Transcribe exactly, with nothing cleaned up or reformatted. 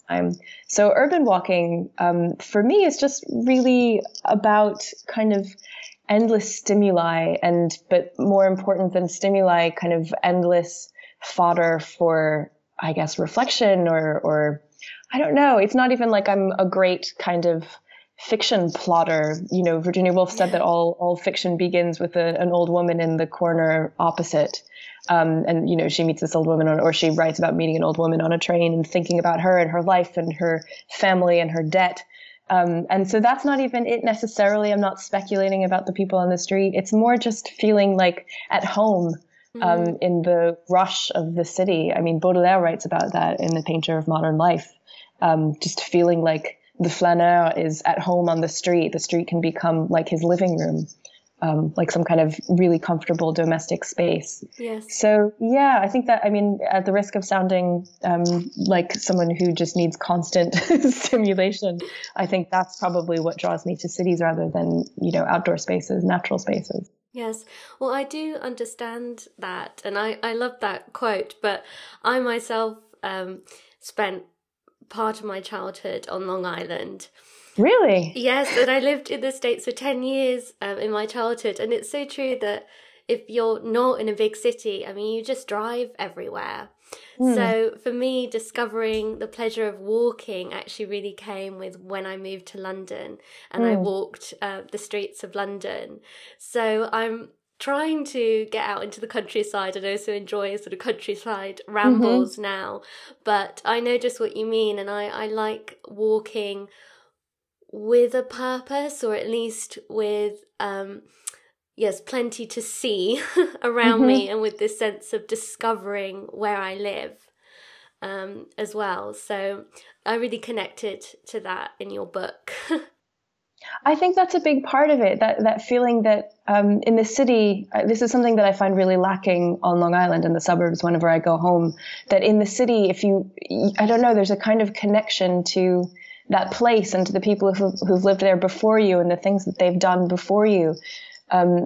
time. So urban walking, um, for me is just really about kind of endless stimuli and, but more important than stimuli, kind of endless fodder for, I guess, reflection or, or I don't know. It's not even like I'm a great kind of fiction plotter. You know, Virginia Woolf said that all, all fiction begins with a, an old woman in the corner opposite. Um, and, you know, she meets this old woman on, or she writes about meeting an old woman on a train and thinking about her and her life and her family and her debt. Um, and so that's not even it necessarily. I'm not speculating about the people on the street. It's more just feeling like at home, um, mm. in the rush of the city. I mean, Baudelaire writes about that in The Painter of Modern Life. Um, just feeling like the flaneur is at home on the street. The street can become like his living room. Um, like some kind of really comfortable domestic space. Yes. So, yeah, I think that, I mean, at the risk of sounding um, like someone who just needs constant stimulation, I think that's probably what draws me to cities rather than, you know, outdoor spaces, natural spaces. Yes. Well, I do understand that. And I, I love that quote. But I myself um, spent part of my childhood on Long Island. Really? Yes, and I lived in the States for ten years um, in my childhood. And it's so true that if you're not in a big city, I mean, you just drive everywhere. Mm. So for me, discovering the pleasure of walking actually really came with when I moved to London and mm. I walked uh, the streets of London. So I'm trying to get out into the countryside and also enjoy sort of countryside rambles mm-hmm. now. But I know just what you mean. And I, I like walking with a purpose, or at least with um yes plenty to see around mm-hmm. me, and with this sense of discovering where I live um as well. So I really connected to that in your book. I think that's a big part of it, that that feeling that um in the city, uh, this is something that I find really lacking on Long Island in the suburbs whenever I go home, that in the city, if you I don't know, there's a kind of connection to that place and to the people who, who've lived there before you and the things that they've done before you. Um,